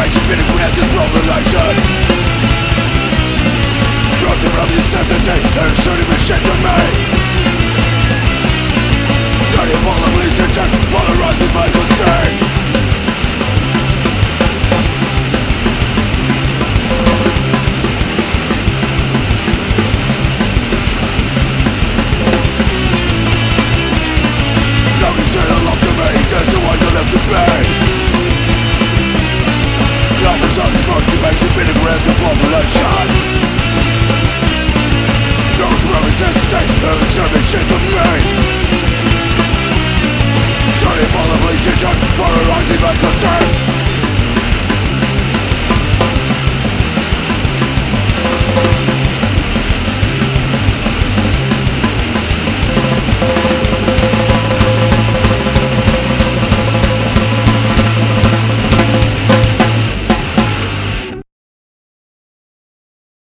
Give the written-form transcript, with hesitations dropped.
occupation, bitter without this population. Rising from necessity, and shooting the shit to me. Studying all the police intent, for the rising Michael Singh. There's no one left to pay. Life is on the motivation, bitter grams of population. Those who resist state, and service shit to me. Studying all the police intent, for a rising Michael Singh.